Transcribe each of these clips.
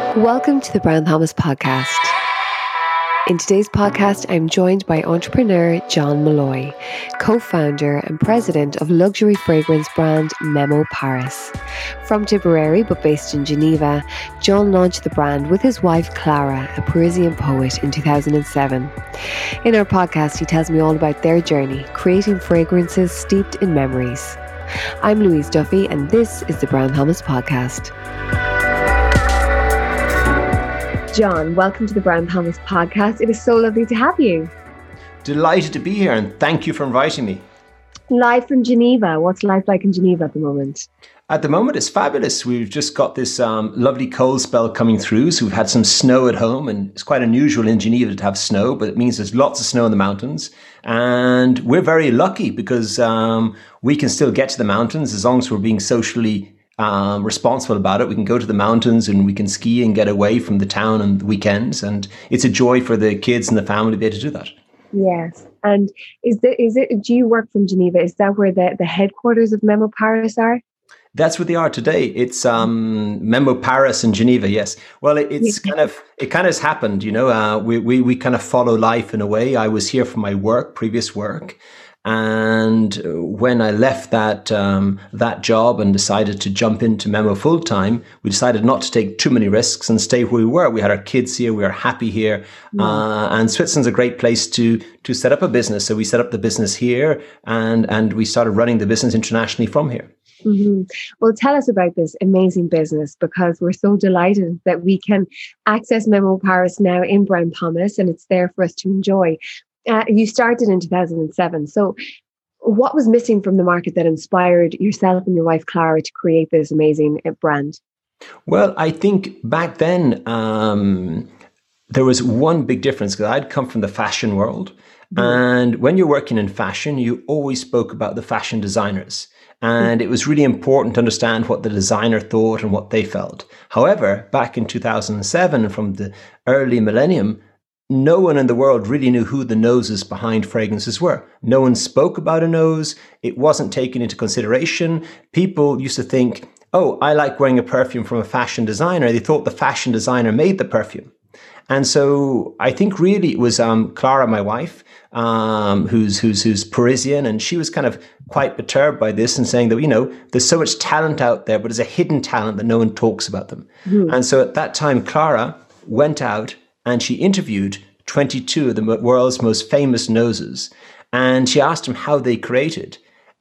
Welcome to the Brown Thomas podcast. In today's podcast, I'm joined by entrepreneur John Malloy, co-founder and president of luxury fragrance brand Memo Paris. From Tipperary, but based in Geneva, John launched the brand with his wife Clara, a Parisian poet, in 2007. In our podcast, he tells me all about their journey, creating fragrances steeped in memories. I'm Louise Duffy, and this is the Brown Thomas podcast. John, welcome to the Brown Thomas podcast. It is so lovely to have you. Delighted to be here, and thank you for inviting me. Live from Geneva. What's life like in Geneva at the moment? At the moment, it's fabulous. We've just got this lovely cold spell coming through, so we've had some snow at home, and it's quite unusual in Geneva to have snow, but it means there's lots of snow in the mountains. And we're very lucky because we can still get to the mountains as long as we're being socially responsible about it. We can go to the mountains and we can ski and get away from the town on the weekends. And it's a joy for the kids and the family to be able to do that. Yes. And do you work from Geneva? Is that where the headquarters of Memo Paris are? That's what they are today. It's Memo Paris in Geneva. Yes. Well, it kind of has happened. You know, we kind of follow life in a way. I was here for my previous work. And when I left that job and decided to jump into Memo full time, we decided not to take too many risks and stay where we were. We had our kids here. We were happy here. And Switzerland's a great place to set up a business. So we set up the business here and we started running the business internationally from here. Mm-hmm. Well, tell us about this amazing business, because we're so delighted that we can access Memo Paris now in Brown Thomas, and it's there for us to enjoy. You started in 2007. So what was missing from the market that inspired yourself and your wife, Clara, to create this amazing brand? Well, I think back then there was one big difference, because I'd come from the fashion world. Mm-hmm. And when you're working in fashion, you always spoke about the fashion designers. And it was really important to understand what the designer thought and what they felt. However, back in 2007, from the early millennium, no one in the world really knew who the noses behind fragrances were. No one spoke about a nose. It wasn't taken into consideration. People used to think, oh, I like wearing a perfume from a fashion designer. They thought the fashion designer made the perfume. And so I think really it was Clara, my wife, who's Parisian, and she was kind of quite perturbed by this and saying that, you know, there's so much talent out there, but there's a hidden talent that no one talks about them. Mm. And so at that time, Clara went out and she interviewed 22 of the world's most famous noses. And she asked them how they created,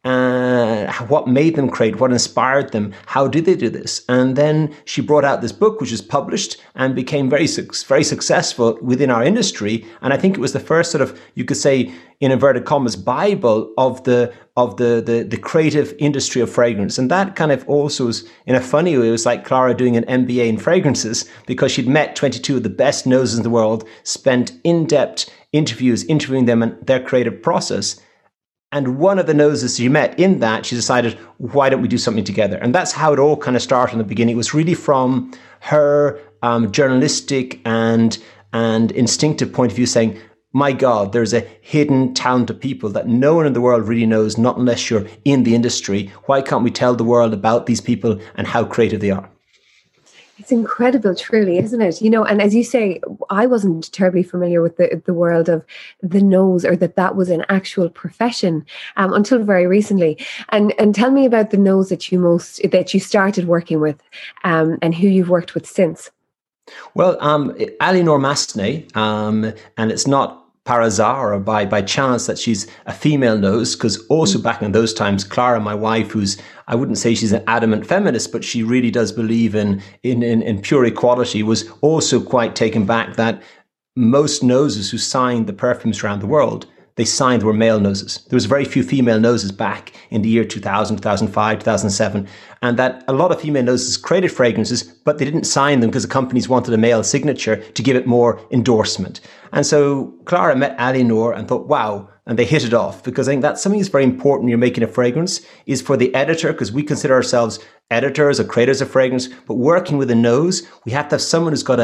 what made them create, what inspired them, how did they do this? And then she brought out this book, which was published and became very successful within our industry. And I think it was the first sort of, you could say, in inverted commas, Bible of the creative industry of fragrance. And that kind of also was, in a funny way, it was like Clara doing an MBA in fragrances, because she'd met 22 of the best noses in the world, spent in-depth interviews interviewing them and their creative process. And one of the noses she met in that, she decided, why don't we do something together? And that's how it all kind of started in the beginning. It was really from her journalistic and instinctive point of view, saying, my God, there's a hidden talent of people that no one in the world really knows, not unless you're in the industry. Why can't we tell the world about these people and how creative they are? It's incredible, truly, isn't it? You know, and as you say, I wasn't terribly familiar with the world of the nose, or that was an actual profession until very recently. And tell me about the nose that you started working with, and who you've worked with since. Well, Aliénor Massenet, and it's not par hasard or by chance that she's a female nose, because also back in those times, Clara, my wife, I wouldn't say she's an adamant feminist, but she really does believe in pure equality, was also quite taken back that most noses who signed the perfumes around the world, they signed were male noses. There was very few female noses back in the year 2000, 2005, 2007, and that a lot of female noses created fragrances, but they didn't sign them because the companies wanted a male signature to give it more endorsement. And so Clara met Aliénor and thought, wow, and they hit it off, because I think that's something that's very important when you're making a fragrance, is for the editor, because we consider ourselves editors or creators of fragrance, but working with a nose, we have to have someone who's got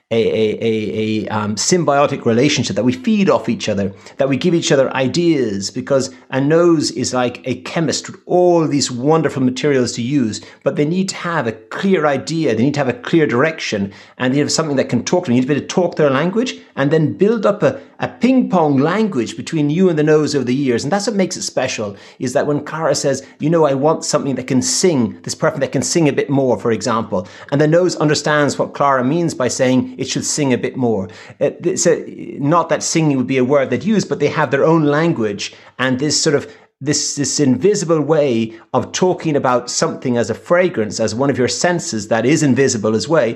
symbiotic relationship, that we feed off each other, that we give each other ideas, because a nose is like a chemist with all these wonderful materials to use, but they need to have a clear idea, they need to have a clear direction, and they have something that can talk to them. You need to be able to talk their language and then build up a ping pong language between you and the nose over the years. And that's what makes it special, is that when Clara says, I want something that can sing, this perfume that can sing a bit more, for example, and the nose understands what Clara means by saying it should sing a bit more. Not that singing would be a word they'd use, but they have their own language, and this sort of this invisible way of talking about something as a fragrance, as one of your senses that is invisible as well,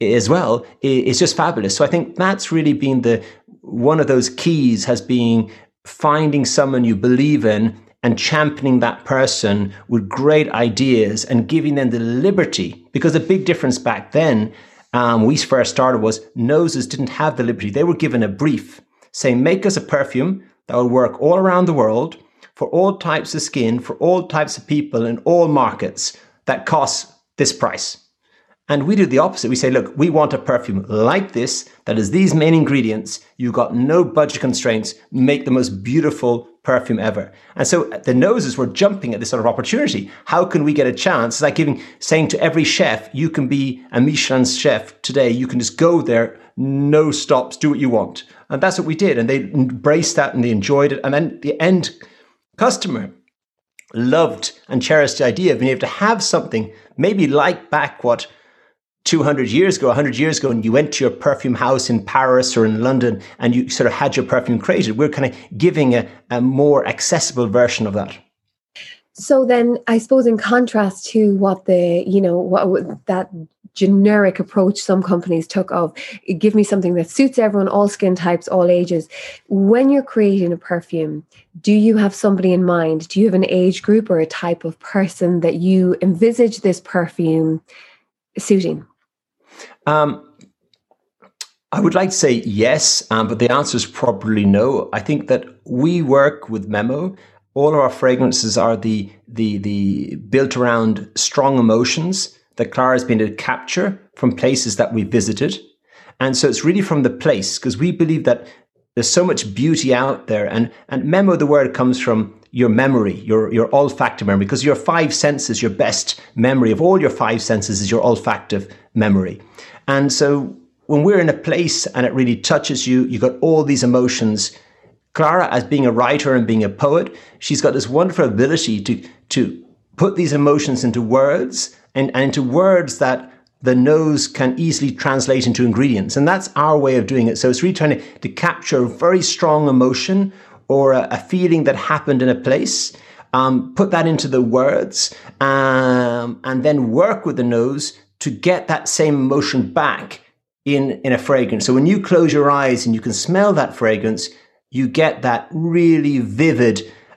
is just fabulous. So I think that's really been one of those keys, has been finding someone you believe in and championing that person with great ideas and giving them the liberty. Because the big difference back then, we first started, was noses didn't have the liberty. They were given a brief saying, make us a perfume that will work all around the world for all types of skin, for all types of people in all markets, that costs this price. And we do the opposite. We say, look, we want a perfume like this, that is these main ingredients. You've got no budget constraints. Make the most beautiful perfume ever. And so the noses were jumping at this sort of opportunity. How can we get a chance? It's like saying to every chef, you can be a Michelin chef today. You can just go there, no stops, do what you want. And that's what we did. And they embraced that and they enjoyed it. And then the end customer loved and cherished the idea of being able to have something maybe like back what 200 years ago, 100 years ago, and you went to your perfume house in Paris or in London and you sort of had your perfume created. We're kind of giving a more accessible version of that. So then I suppose in contrast to what that generic approach some companies took of give me something that suits everyone, all skin types, all ages. When you're creating a perfume, do you have somebody in mind? Do you have an age group or a type of person that you envisage this perfume suiting? I would like to say yes, but the answer is probably no. I think that we work with Memo. All of our fragrances are the built around strong emotions that Clara has been able to capture from places that we visited. And so it's really from the place, because we believe that there's so much beauty out there. And Memo, the word comes from your memory, your olfactive memory, because your five senses, your best memory of all your five senses is your olfactive memory. And so when we're in a place and it really touches you, you've got all these emotions. Clara, as being a writer and being a poet, she's got this wonderful ability to put these emotions into words and into words that the nose can easily translate into ingredients. And that's our way of doing it. So it's really trying to capture a very strong emotion or a feeling that happened in a place, put that into the words, and then work with the nose to get that same emotion back in a fragrance. So when you close your eyes and you can smell that fragrance, you get that really vivid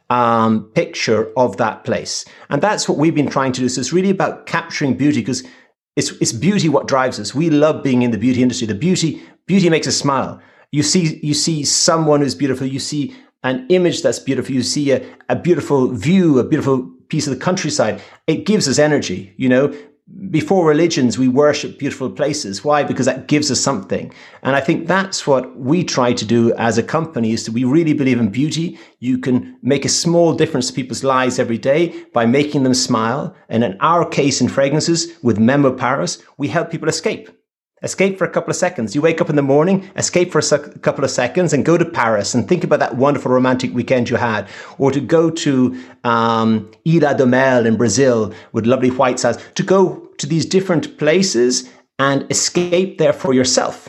picture of that place. And that's what we've been trying to do. So it's really about capturing beauty, because it's beauty what drives us. We love being in the beauty industry. The beauty makes us smile. You see someone who's beautiful. You see an image that's beautiful. You see a beautiful view, a beautiful piece of the countryside. It gives us energy, Before religions, we worship beautiful places. Why? Because that gives us something. And I think that's what we try to do as a company, is that we really believe in beauty. You can make a small difference to people's lives every day by making them smile. And in our case, in fragrances, with Memo Paris, we help people escape for a couple of seconds. You wake up in the morning, escape for a couple of seconds and go to Paris and think about that wonderful romantic weekend you had, or to go to Ilha do Mel in Brazil with lovely white sands, to go to these different places and escape there for yourself,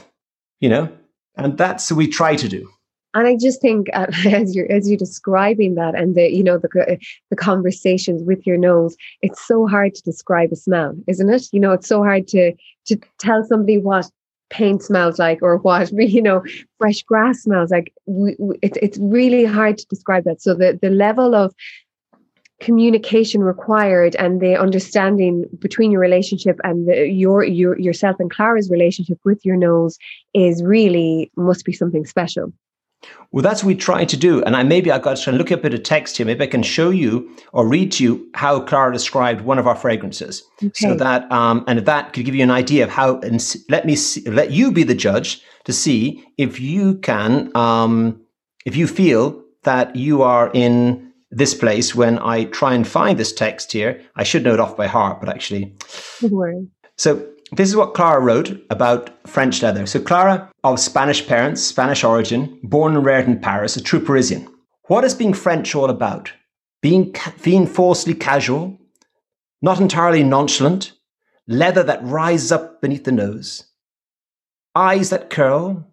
and that's what we try to do. And I just think as you're describing that, and the conversations with your nose, it's so hard to describe a smell, isn't it? It's so hard to tell somebody what paint smells like or what fresh grass smells like. It's really hard to describe that. So the level of communication required and the understanding between your relationship and yourself and Clara's relationship with your nose is really must be something special. Well, that's what we try to do. And maybe I've got to look up a bit of text here. Maybe I can show you or read to you how Clara described one of our fragrances. Okay. So that, and that could give you an idea of how, and let you be the judge to see if you can, if you feel that you are in this place when I try and find this text here. I should know it off by heart, but actually. Don't worry. So this is what Clara wrote about French leather. So Clara, of Spanish parents, Spanish origin, born and reared in Paris, a true Parisian. What is being French all about? Being falsely casual, not entirely nonchalant, leather that rises up beneath the nose, eyes that curl,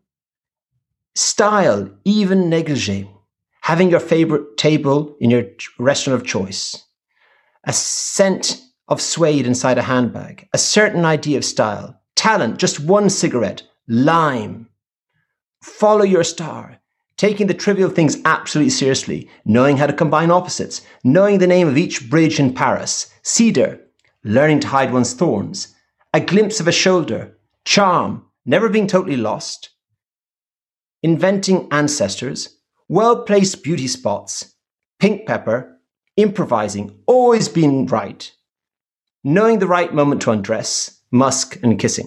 style, even negligee, having your favorite table in your restaurant of choice, a scent of suede inside a handbag, a certain idea of style, talent, just one cigarette, lime. Follow your star, taking the trivial things absolutely seriously, knowing how to combine opposites, knowing the name of each bridge in Paris, cedar, learning to hide one's thorns, a glimpse of a shoulder, charm, never being totally lost, inventing ancestors, well-placed beauty spots, pink pepper, improvising, always being right, knowing the right moment to undress, musk and kissing.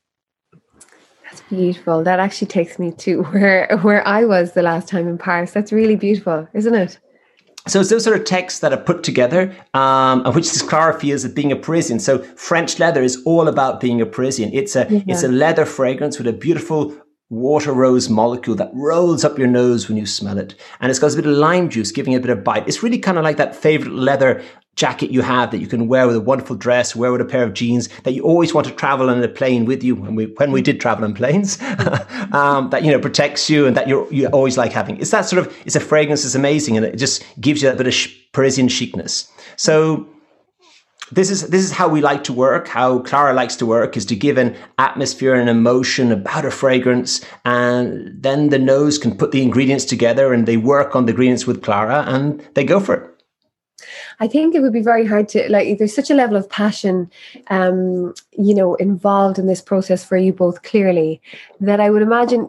That's beautiful. That actually takes me to where I was the last time in Paris. That's really beautiful, isn't it? So it's those sort of texts that are put together, of which this Clara feels as being a Parisian. So French leather is all about being a Parisian. It's a leather fragrance with a beautiful water rose molecule that rolls up your nose when you smell it. And it's got a bit of lime juice giving it a bit of bite. It's really kind of like that favorite leather jacket you have that you can wear with a wonderful dress, wear with a pair of jeans, that you always want to travel on a plane with you when we did travel on planes, that, protects you and that you always like having. It's that sort of, it's a fragrance that's amazing and it just gives you that bit of Parisian chicness. So this is how we like to work, how Clara likes to work, is to give an atmosphere and emotion about a fragrance, and then the nose can put the ingredients together and they work on the ingredients with Clara and they go for it. I think it would be very hard to, there's such a level of passion, involved in this process for you both clearly, that I would imagine,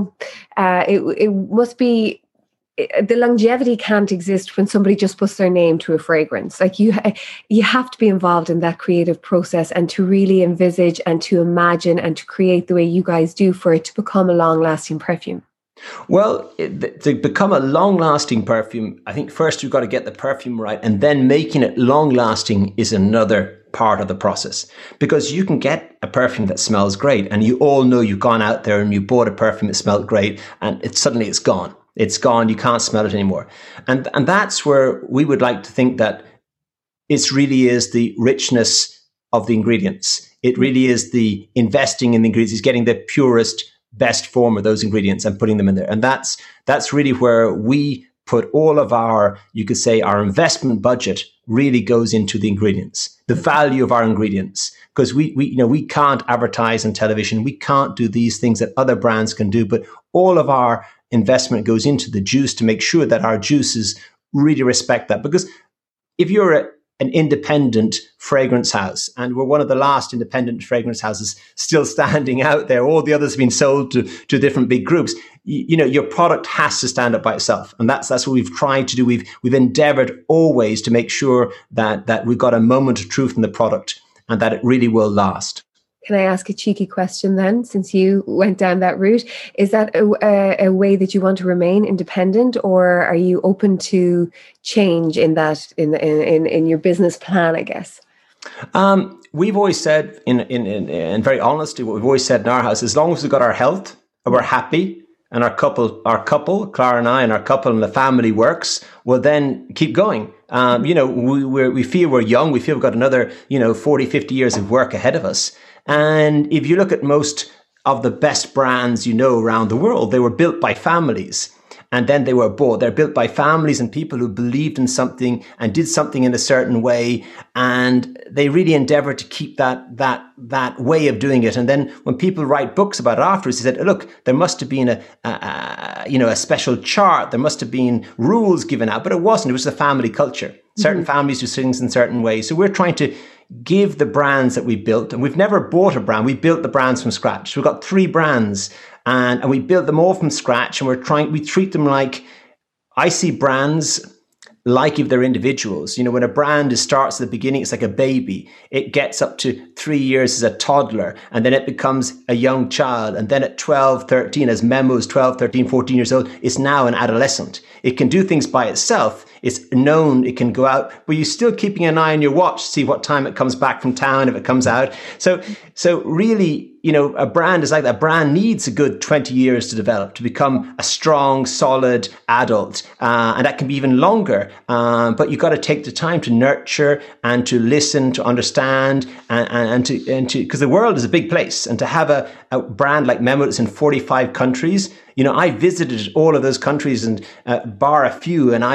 it must be, the longevity can't exist when somebody just puts their name to a fragrance. Like you have to be involved in that creative process and to really envisage and to imagine and to create the way you guys do for it to become a long-lasting perfume. Well, to become a long-lasting perfume, I think first you've got to get the perfume right, and then making it long-lasting is another part of the process. Because you can get a perfume that smells great, and you all know you've gone out there and you bought a perfume that smelled great, and suddenly it's gone. It's gone. You can't smell it anymore. And that's where we would like to think that it really is the richness of the ingredients. It really is the investing in the ingredients, is getting the purest, best form of those ingredients and putting them in there. And that's really where we put all of our, you could say, our investment budget really goes into the ingredients, the value of our ingredients. Because we can't advertise on television. We can't do these things that other brands can do, but all of our investment goes into the juice to make sure that our juices really respect that. Because if you're an independent fragrance house, and we're one of the last independent fragrance houses still standing out there, all the others have been sold to different big groups, your product has to stand up by itself. And that's what we've tried to do. We've endeavored always to make sure that we've got a moment of truth in the product and that it really will last. Can I ask a cheeky question then, since you went down that route? Is that a way that you want to remain independent, or are you open to change in that, in your business plan, I guess? We've always said, in very honesty, what we've always said in our house, as long as we've got our health and we're happy, and our couple, Clara and I, and our couple and the family works, well, then keep going. We feel we're young. We feel we've got another, 40, 50 years of work ahead of us. And if you look at most of the best brands, around the world, they were built by families. And then they were bought. They're built by families and people who believed in something and did something in a certain way. And they really endeavored to keep that way of doing it. And then when people write books about it afterwards, they said, look, there must have been a special chart. There must have been rules given out, but it wasn't. It was the family culture. Certain families do things in certain ways. So we're trying to give the brands that we built, and we've never bought a brand, we built the brands from scratch. We've got 3 brands and we built them all from scratch, and we treat them like, I see brands like if they're individuals. You know, when a brand starts at the beginning, it's like a baby. It gets up to 3 years as a toddler, and then it becomes a young child. And then at 12, 13, as Memo's 12, 13, 14 years old, it's now an adolescent. It can do things by itself. It's known it can go out, but you're still keeping an eye on your watch to see what time it comes back from town, if it comes out. So really, you know, a brand is like that. A brand needs a good 20 years to develop, to become a strong, solid adult. And that can be even longer. But you've got to take the time to nurture and to listen, to understand, and to, because the world is a big place. And to have a brand like Memo that's in 45 countries, you know, I visited all of those countries, and bar a few, and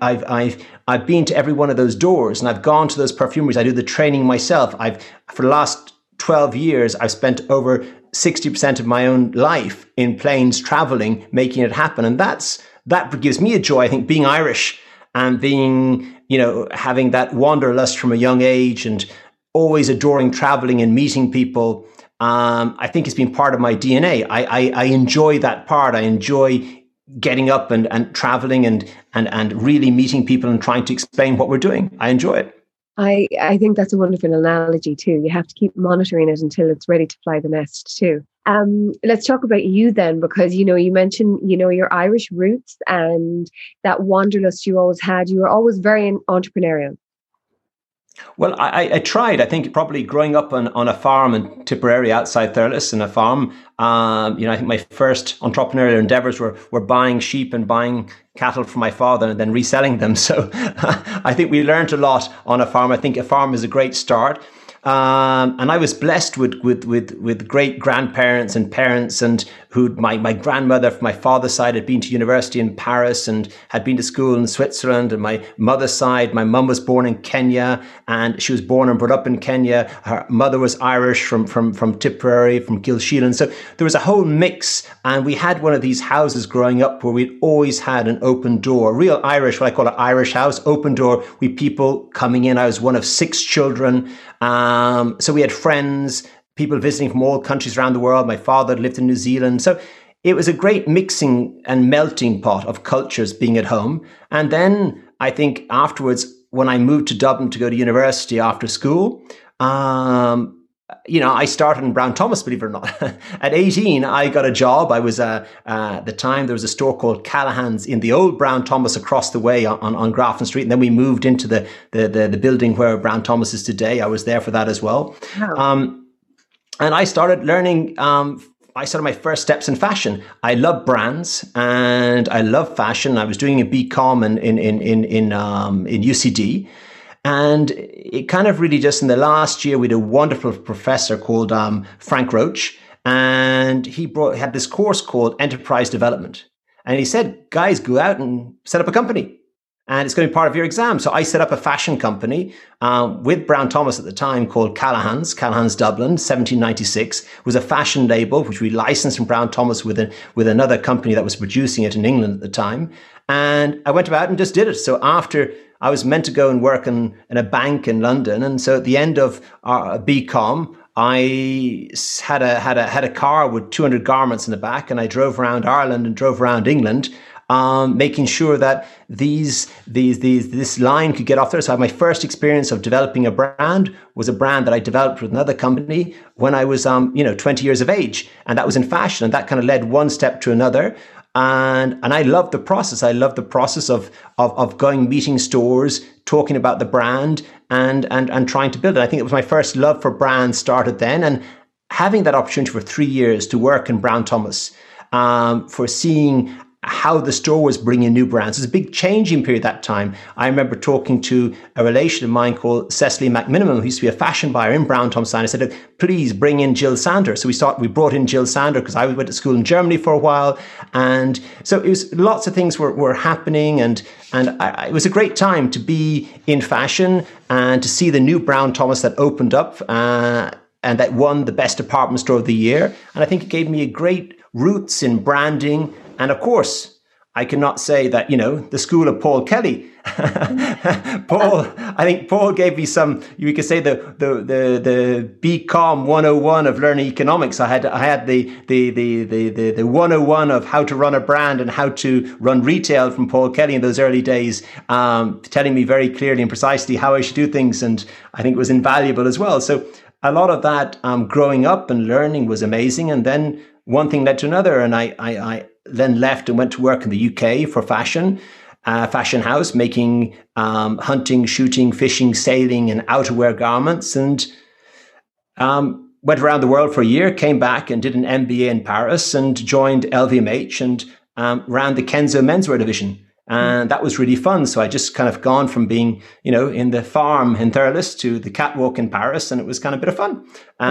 I've been to every one of those doors, and I've gone to those perfumeries. I do the training myself. For the last 12 years, I've spent over 60% of my own life in planes traveling, making it happen. And that gives me a joy. I think being Irish and being, you know, having that wanderlust from a young age and always adoring traveling and meeting people, I think it's been part of my DNA. I enjoy that part. I enjoy getting up and traveling and really meeting people and trying to explain what we're doing. I enjoy it. I think that's a wonderful analogy too. You have to keep monitoring it until it's ready to fly the nest too. Let's talk about you then, because, you know, you mentioned, you know, your Irish roots and that wanderlust you always had. You were always very entrepreneurial. Well, I tried. I think probably growing up on a farm in Tipperary outside Thurles, in a farm, you know, I think my first entrepreneurial endeavors were buying sheep and buying cattle from my father and then reselling them. So I think we learned a lot on a farm. I think a farm is a great start. And I was blessed with great grandparents and parents, and my grandmother from my father's side had been to university in Paris and had been to school in Switzerland. And my mother's side, my mum was born in Kenya, and she was born and brought up in Kenya. Her mother was Irish from Tipperary, from Kilsheelan. So there was a whole mix. And we had one of these houses growing up where we'd always had an open door, real Irish, what I call an Irish house, open door with people coming in. I was one of 6 children. So we had friends, people visiting from all countries around the world. My father lived in New Zealand. So it was a great mixing and melting pot of cultures being at home. And then I think afterwards, when I moved to Dublin to go to university after school, you know, I started in Brown Thomas, believe it or not. At 18, I got a job. I was, at the time, there was a store called Callahan's in the old Brown Thomas across the way on Grafton Street. And then we moved into the building where Brown Thomas is today. I was there for that as well. Wow. And I started learning, I started my first steps in fashion. I love brands and I love fashion. I was doing a BCom in UCD. And it kind of really just in the last year, we had a wonderful professor called Frank Roach, and he had this course called Enterprise Development. And he said, guys, go out and set up a company, and it's going to be part of your exam. So I set up a fashion company with Brown Thomas at the time called Callahan's Dublin, 1796. It was a fashion label, which we licensed from Brown Thomas with another company that was producing it in England at the time. And I went about and just did it. So after I was meant to go and work in a bank in London. And so at the end of our BCom, I had a car with 200 garments in the back, and I drove around Ireland and drove around England, making sure that this line could get off there. So my first experience of developing a brand was a brand that I developed with another company when I was 20 years of age, and that was in fashion, and that kind of led one step to another. And I love the process. I love the process of going, meeting stores, talking about the brand and trying to build it. I think it was my first love for brands started then, and having that opportunity for 3 years to work in Brown Thomas, for seeing how the store was bringing new brands. It was a big changing period that time. I remember talking to a relation of mine called Cecily McMinimum, who used to be a fashion buyer in Brown Thomas. And I said, please bring in Jill Sander. So we brought in Jill Sander because I went to school in Germany for a while. And so it was lots of things were happening. And it was a great time to be in fashion and to see the new Brown Thomas that opened up and that won the best department store of the year. And I think it gave me a great roots in branding. And of course, I cannot say that, the school of Paul Kelly. I think Paul gave me some, you could say the BCom 101 of learning economics. I had the 101 of how to run a brand and how to run retail from Paul Kelly in those early days, telling me very clearly and precisely how I should do things. And I think it was invaluable as well. So a lot of that growing up and learning was amazing. And then one thing led to another. And I then left and went to work in the UK for fashion house, making hunting, shooting, fishing, sailing, and outerwear garments. And went around the world for a year, came back and did an MBA in Paris and joined LVMH and ran the Kenzo menswear division. And that was really fun. So I just kind of gone from being, in the farm in Thurles to the catwalk in Paris. And it was kind of a bit of fun.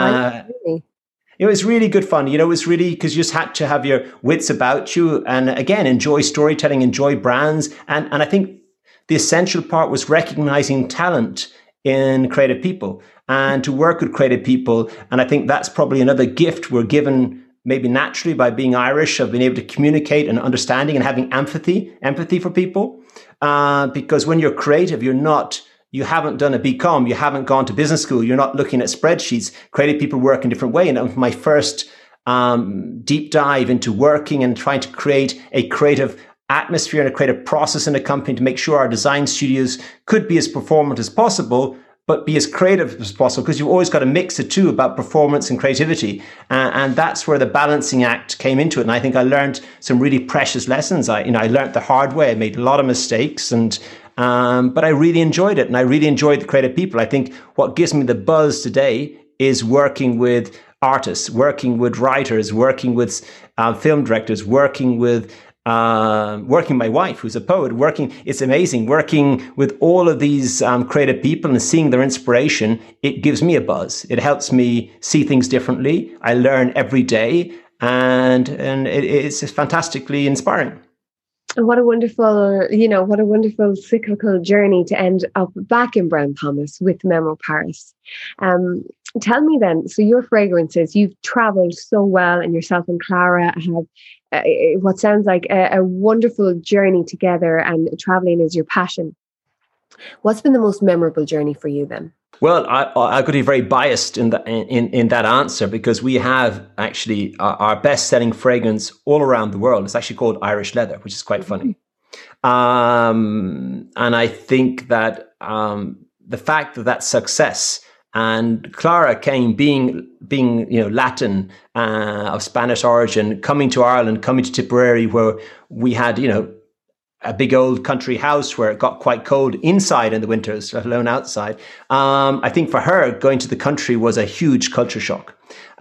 It was really good fun. It was really because you just had to have your wits about you. And again, enjoy storytelling, enjoy brands. And I think the essential part was recognizing talent in creative people and to work with creative people. And I think that's probably another gift we're given maybe naturally by being Irish, of being able to communicate and understanding and having empathy for people. Because when you're creative, you haven't done a BCom, you haven't gone to business school, you're not looking at spreadsheets. Creative people work in a different way. And my first deep dive into working and trying to create a creative atmosphere and a creative process in a company to make sure our design studios could be as performant as possible, but be as creative as possible, because you've always got to mix the two about performance and creativity. And that's where the balancing act came into it. And I think I learned some really precious lessons. I learned the hard way. I made a lot of mistakes, but I really enjoyed it. And I really enjoyed the creative people. I think what gives me the buzz today is working with artists, working with writers, working with film directors, working with my wife, who's a poet, it's amazing working with all of these creative people and seeing their inspiration. It gives me a buzz. It helps me see things differently. I learn every day, and it's fantastically inspiring. And what a wonderful cyclical journey to end up back in Brown Thomas with Memo Paris. Tell me then, so your fragrances, you've traveled so well, and yourself and Clara have what sounds like a wonderful journey together, and traveling is your passion. What's been the most memorable journey for you then? Well, I could be very biased in that answer, because we have actually our best-selling fragrance all around the world. It's actually called Irish Leather, which is quite funny. And I think that the fact that success, and Clara came being Latin of Spanish origin, coming to Ireland, coming to Tipperary, where we had a big old country house where it got quite cold inside in the winters, let alone outside. I think for her, going to the country was a huge culture shock.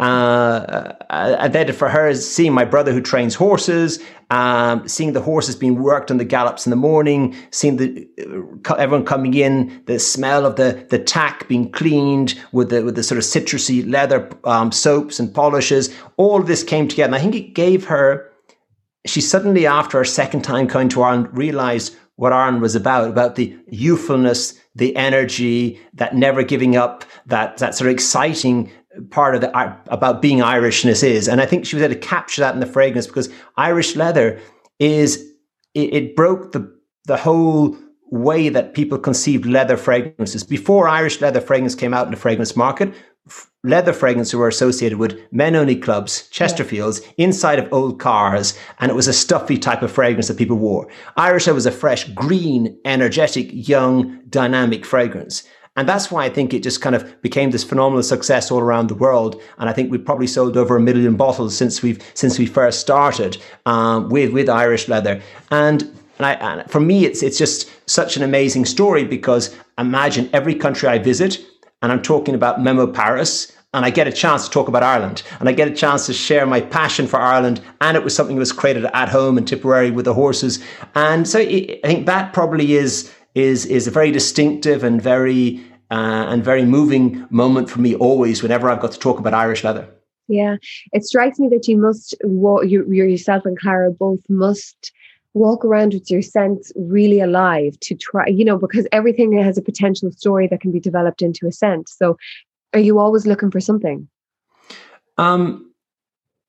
And then for her, seeing my brother who trains horses, seeing the horses being worked on the gallops in the morning, seeing everyone coming in, the smell of the tack being cleaned with the sort of citrusy leather soaps and polishes, all of this came together. And I think it gave her, she suddenly, after her second time coming to Ireland, realized what Ireland was about the youthfulness, the energy, that never giving up, that sort of exciting part of about being Irishness is. And I think she was able to capture that in the fragrance, because Irish Leather it broke the whole way that people conceived leather fragrances. Before Irish Leather fragrance came out in the fragrance market, leather fragrances were associated with men-only clubs, Chesterfields, inside of old cars, and it was a stuffy type of fragrance that people wore. Irish Leather was a fresh, green, energetic, young, dynamic fragrance. And that's why I think it just kind of became this phenomenal success all around the world. And I think we've probably sold over 1 million bottles since we first started with Irish Leather. And for me, it's just such an amazing story, because imagine every country I visit, and I'm talking about Memo Paris, and I get a chance to talk about Ireland, and I get a chance to share my passion for Ireland, and it was something that was created at home in Tipperary with the horses. And so I think that probably is a very distinctive and very moving moment for me always, whenever I've got to talk about Irish Leather. Yeah, it strikes me that you must, yourself and Clara both must walk around with your scents really alive to try, because everything has a potential story that can be developed into a scent. So are you always looking for something?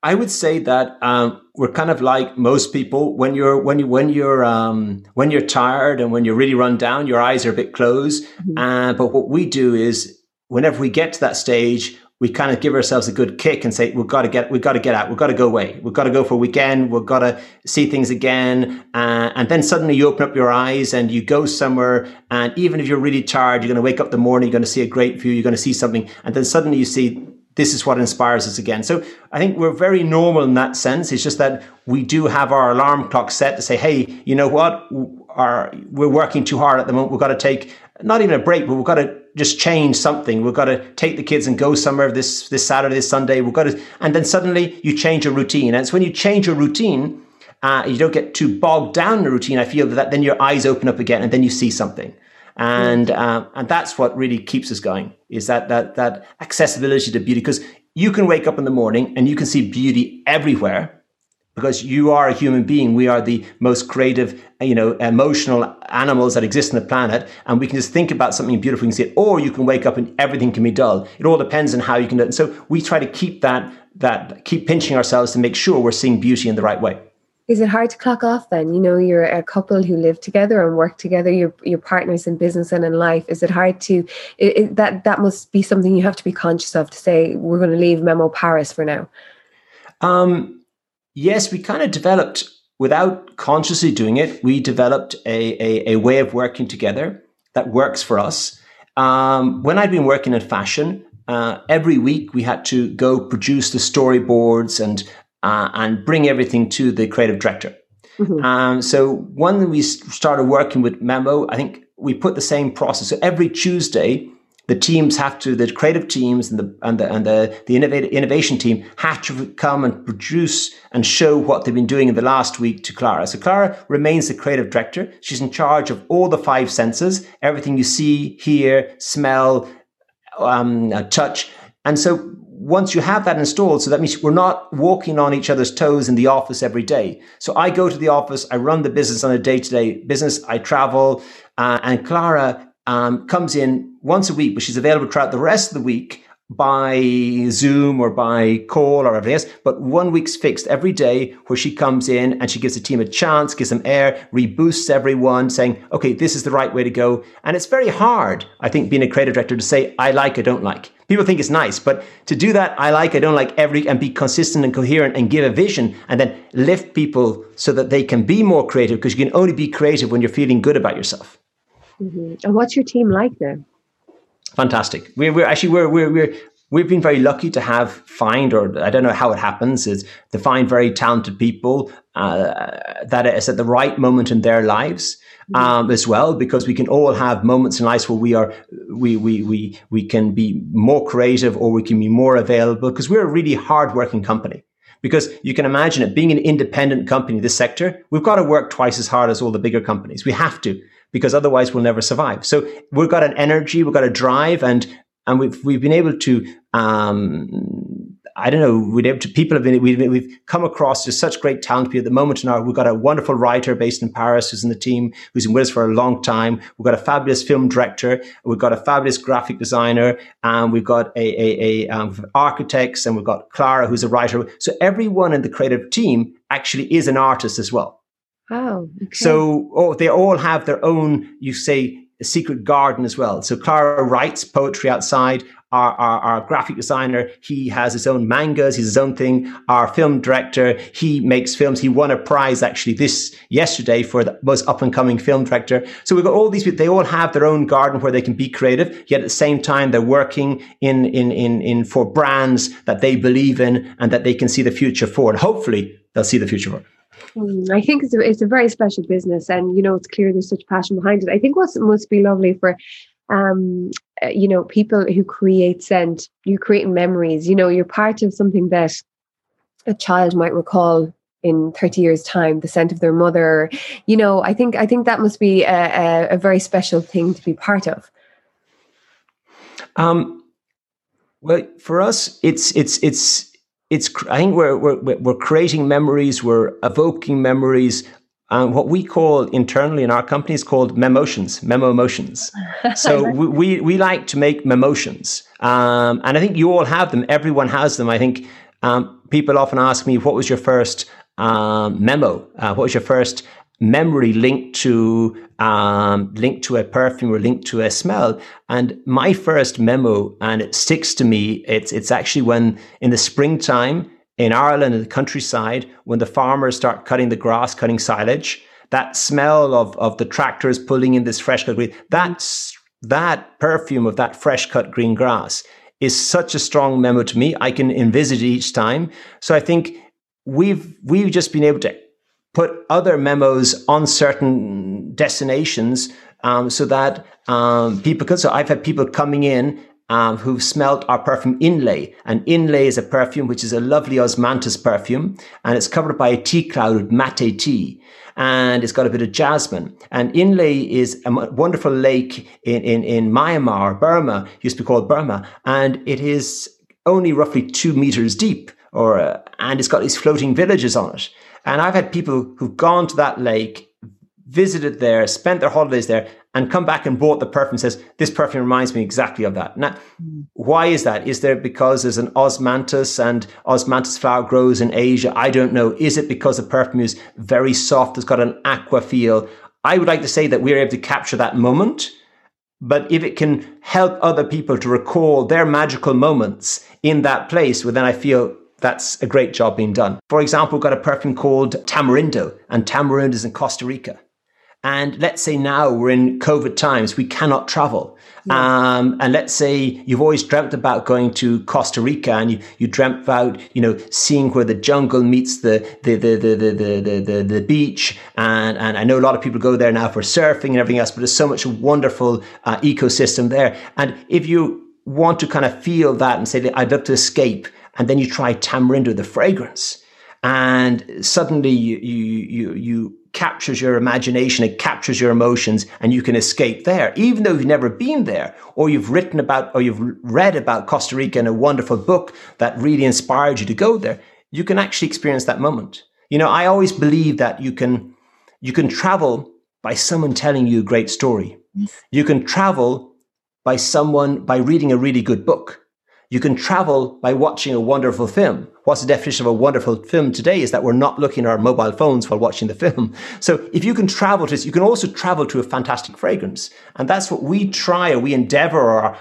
I would say that we're kind of like most people. When you're tired and when you're really run down, your eyes are a bit closed. But what we do is, whenever we get to that stage, we kind of give ourselves a good kick and say, we've got to get out, we've got to go away, we've got to go for a weekend, we've got to see things again. And then suddenly you open up your eyes and you go somewhere. And even if you're really tired, you're going to wake up in the morning, you're going to see a great view, you're going to see something, and then suddenly you see, this is what inspires us again. So I think we're very normal in that sense. It's just that we do have our alarm clock set to say, hey, you know what? We're working too hard at the moment. We've got to take not even a break, but we've got to just change something. We've got to take the kids and go somewhere this Saturday, this Sunday. And then suddenly you change your routine. And it's when you change your routine, you don't get too bogged down in the routine. I feel that then your eyes open up again and then you see something. And that's what really keeps us going, is that accessibility to beauty, because you can wake up in the morning and you can see beauty everywhere because you are a human being. We are the most creative, emotional animals that exist on the planet. And we can just think about something beautiful and see it, or you can wake up and everything can be dull. It all depends on how you can do it. And so we try to keep keep pinching ourselves to make sure we're seeing beauty in the right way. Is it hard to clock off then? You're a couple who live together and work together. You're partners in business and in life. Is it hard to, that must be something you have to be conscious of, to say, we're going to leave Memo Paris for now? Yes, we kind of developed, without consciously doing it, we developed a way of working together that works for us. When I'd been working in fashion, every week we had to go produce the storyboards and bring everything to the creative director. So when we started working with Memo, I think we put the same process. So every Tuesday, the creative teams and the innovation team have to come and produce and show what they've been doing in the last week to Clara. So Clara remains the creative director. She's in charge of all the 5 senses, everything you see, hear, smell, touch. And so once you have that installed, so that means we're not walking on each other's toes in the office every day. So I go to the office, I run the business on a day-to-day business, I travel, and Clara comes in once a week, but she's available throughout the rest of the week by Zoom or by call or everything else. But 1 week's fixed every day where she comes in and she gives the team a chance, gives them air, reboosts everyone, saying, okay, this is the right way to go. And it's very hard, I think, being a creative director, to say, I like, I don't like. People think it's nice, but to do that, I like, I don't like, and be consistent and coherent and give a vision and then lift people so that they can be more creative, because you can only be creative when you're feeling good about yourself. And what's your team like now? Fantastic. We've been very lucky to find, or I don't know how it happens, is to find very talented people that is at the right moment in their lives as well, because we can all have moments in life where we can be more creative or we can be more available, because we're a really hardworking company. Because you can imagine it, being an independent company in this sector, we've got to work twice as hard as all the bigger companies. We have to, because otherwise we'll never survive. So we've got an energy, we've got a drive, and we've been able to, we've come across just such great talent people at the moment. Now we've got a wonderful writer based in Paris who's in the team, who's been with us for a long time. We've got a fabulous film director. We've got a fabulous graphic designer. And we've got architects, and we've got Clara, who's a writer. So everyone in the creative team actually is an artist as well. Oh, okay. So they all have their own, you say, secret garden as well. So Clara writes poetry outside. Our graphic designer, he has his own mangas, his own thing. Our film director, he makes films. He won a prize actually yesterday for the most up and coming film director. So we've got all these people. They all have their own garden where they can be creative. Yet at the same time, they're working in for brands that they believe in and that they can see the future for. And hopefully they'll see the future for. I think it's a very special business, and it's clear there's such passion behind it. I think what must be lovely for people who create scent, you're creating memories. You're part of something that a child might recall in 30 years' time, the scent of their mother. I think that must be a very special thing to be part of. Well, for us, it's. I think we're creating memories, we're evoking memories, what we call internally in our company is called memo emotions. So we like to make memotions, and I think you all have them. Everyone has them. I think People often ask me, what was your first memo? What was your first memory linked to a perfume or linked to a smell? And my first memo, and it sticks to me, it's actually when in the springtime in Ireland, in the countryside, when the farmers start cutting the grass, cutting silage, that smell of the tractors pulling in this fresh cut green, that perfume of that fresh cut green grass is such a strong memo to me. I can envisage it each time. So I think we've just been able to put other memos on certain destinations so that people could. So I've had people coming in who've smelt our perfume Inlay. And Inlay is a perfume which is a lovely osmanthus perfume, and it's covered by a tea cloud with mate tea. And it's got a bit of jasmine. And Inlay is a wonderful lake in Myanmar, Burma, used to be called Burma. And it is only roughly 2 meters deep, and it's got these floating villages on it. And I've had people who've gone to that lake, visited there, spent their holidays there, and come back and bought the perfume and says, this perfume reminds me exactly of that. Now, why is that? Is there because there's an osmanthus and osmanthus flower grows in Asia? I don't know. Is it because the perfume is very soft, it's got an aqua feel? I would like to say that we're able to capture that moment, but if it can help other people to recall their magical moments in that place, well, then I feel that's a great job being done. For example, we've got a perfume called Tamarindo, and Tamarindo is in Costa Rica. And let's say now we're in COVID times, we cannot travel. Yeah. And let's say you've always dreamt about going to Costa Rica, and you dreamt about, seeing where the jungle meets the beach. And I know a lot of people go there now for surfing and everything else, but there's so much wonderful ecosystem there. And if you want to kind of feel that and say, I'd love to escape, and then you try Tamarindo, the fragrance, and suddenly you captures your imagination, it captures your emotions, and you can escape there, even though you've never been there, or you've written about, or you've read about Costa Rica in a wonderful book that really inspired you to go there. You can actually experience that moment. I always believe that you can travel by someone telling you a great story. Yes. You can travel by reading a really good book. You can travel by watching a wonderful film. What's the definition of a wonderful film today is that we're not looking at our mobile phones while watching the film. So if you can travel to this, you can also travel to a fantastic fragrance. And that's what we try, or we endeavor, or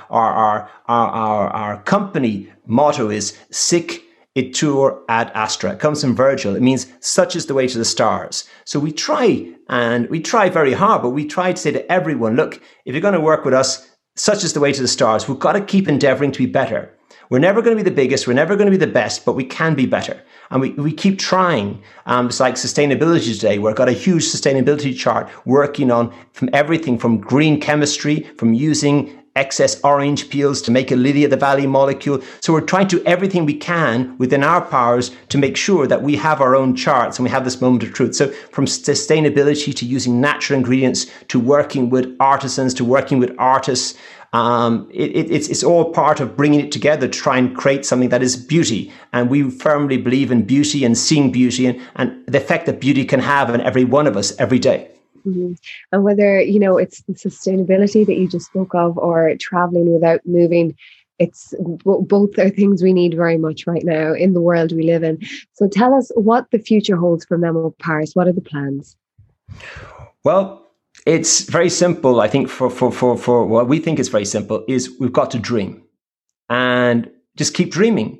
our company motto is sic itur ad astra. It comes from Virgil. It means such is the way to the stars. So we try very hard, but we try to say to everyone, look, if you're going to work with us, such is the way to the stars. We've got to keep endeavoring to be better. We're never going to be the biggest. We're never going to be the best, but we can be better. And we keep trying. It's like sustainability today. We've got a huge sustainability chart working on from everything from green chemistry, from using excess orange peels to make a lily of the valley molecule. So we're trying to do everything we can within our powers to make sure that we have our own charts and we have this moment of truth. So from sustainability to using natural ingredients to working with artisans to working with artists, it's all part of bringing it together to try and create something that is beauty. And we firmly believe in beauty and seeing beauty and the effect that beauty can have on every one of us every day. Mm-hmm. And whether, it's the sustainability that you just spoke of or traveling without moving, it's both are things we need very much right now in the world we live in. So tell us what the future holds for Memo Paris. What are the plans? Well, it's very simple. I think for what we think is very simple is we've got to dream and just keep dreaming.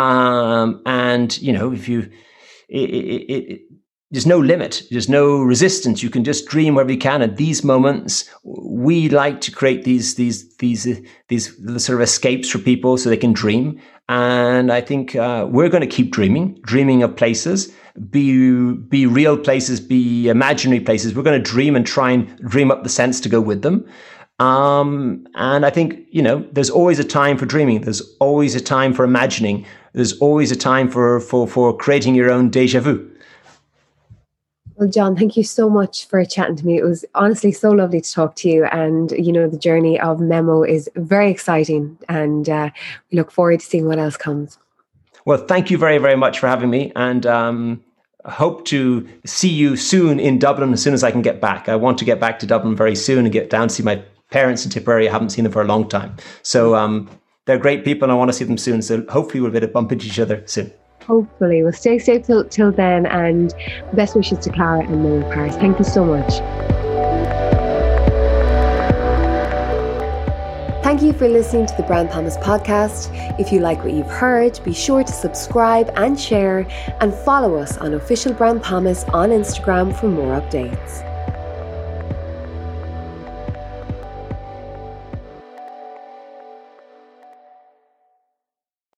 If you, there's no limit. There's no resistance. You can just dream wherever you can. At these moments, we like to create these sort of escapes for people so they can dream. And I think we're going to keep dreaming of places, be real places, be imaginary places. We're going to dream and try and dream up the sense to go with them. And I think, there's always a time for dreaming. There's always a time for imagining. There's always a time for creating your own déjà vu. Well, John, thank you so much for chatting to me. It was honestly so lovely to talk to you. And, the journey of Memo is very exciting. And we look forward to seeing what else comes. Well, thank you very, very much for having me. And I hope to see you soon in Dublin as soon as I can get back. I want to get back to Dublin very soon and get down to see my parents in Tipperary. I haven't seen them for a long time. So they're great people and I want to see them soon. So hopefully we'll be able to bump into each other soon. Hopefully. We'll stay safe till then, and best wishes to Clara and Memo Paris. Thank you so much. Thank you for listening to the Brown Thomas podcast. If you like what you've heard, be sure to subscribe and share, and follow us on Official Brown Thomas on Instagram for more updates.